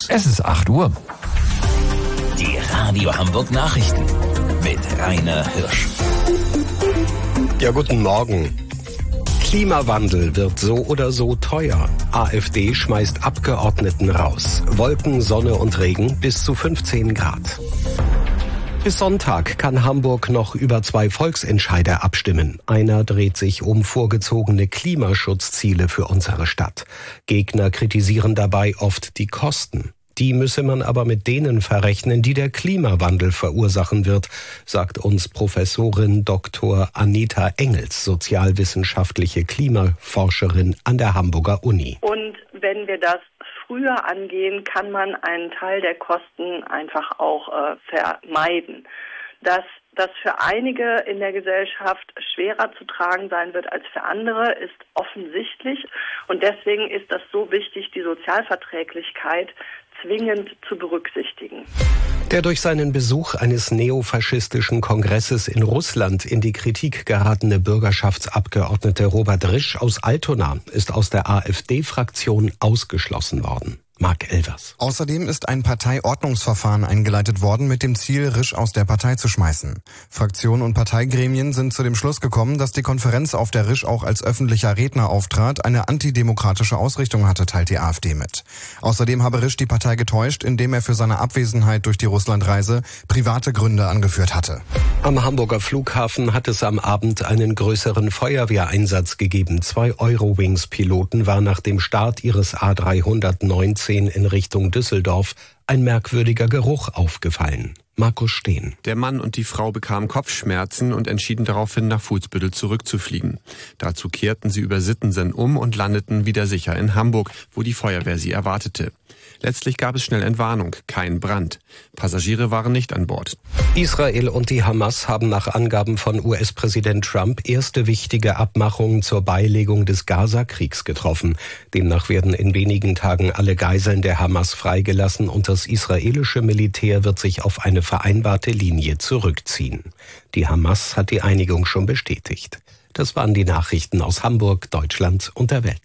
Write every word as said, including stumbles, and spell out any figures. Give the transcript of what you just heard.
Es ist acht Uhr. Die Radio Hamburg Nachrichten mit Rainer Hirsch. Ja, guten Morgen. Klimawandel wird so oder so teuer. AfD schmeißt Abgeordneten raus. Wolken, Sonne und Regen bis zu fünfzehn Grad. Bis Sonntag kann Hamburg noch über zwei Volksentscheider abstimmen. Einer dreht sich um vorgezogene Klimaschutzziele für unsere Stadt. Gegner kritisieren dabei oft die Kosten. Die müsse man aber mit denen verrechnen, die der Klimawandel verursachen wird, sagt uns Professorin Doktor Anita Engels, sozialwissenschaftliche Klimaforscherin an der Hamburger Uni. Und wenn wir das früher angehen, kann man einen Teil der Kosten einfach auch äh, vermeiden. Dass das für einige in der Gesellschaft schwerer zu tragen sein wird als für andere, ist offensichtlich. Und deswegen ist das so wichtig, die Sozialverträglichkeit zwingend zu berücksichtigen. Der durch seinen Besuch eines neofaschistischen Kongresses in Russland in die Kritik geratene Bürgerschaftsabgeordnete Robert Risch aus Altona ist aus der AfD-Fraktion ausgeschlossen worden. Marc Elvers. Außerdem ist ein Parteiordnungsverfahren eingeleitet worden mit dem Ziel, Risch aus der Partei zu schmeißen. Fraktion und Parteigremien sind zu dem Schluss gekommen, dass die Konferenz, auf der Risch auch als öffentlicher Redner auftrat, eine antidemokratische Ausrichtung hatte, teilt die AfD mit. Außerdem habe Risch die Partei getäuscht, indem er für seine Abwesenheit durch die Russlandreise private Gründe angeführt hatte. Am Hamburger Flughafen hat es am Abend einen größeren Feuerwehreinsatz gegeben. Zwei Eurowings-Piloten waren nach dem Start ihres A dreihundertneunzehn in Richtung Düsseldorf ein merkwürdiger Geruch aufgefallen. Markus Steen. Der Mann und die Frau bekamen Kopfschmerzen und entschieden daraufhin, nach Fuhlsbüttel zurückzufliegen. Dazu kehrten sie über Sittensen um und landeten wieder sicher in Hamburg, wo die Feuerwehr sie erwartete. Letztlich gab es schnell Entwarnung, kein Brand. Passagiere waren nicht an Bord. Israel und die Hamas haben nach Angaben von U S-Präsident Trump erste wichtige Abmachungen zur Beilegung des Gaza-Kriegs getroffen. Demnach werden in wenigen Tagen alle Geiseln der Hamas freigelassen und das israelische Militär wird sich auf eine vereinbarte Linie zurückziehen. Die Hamas hat die Einigung schon bestätigt. Das waren die Nachrichten aus Hamburg, Deutschland und der Welt.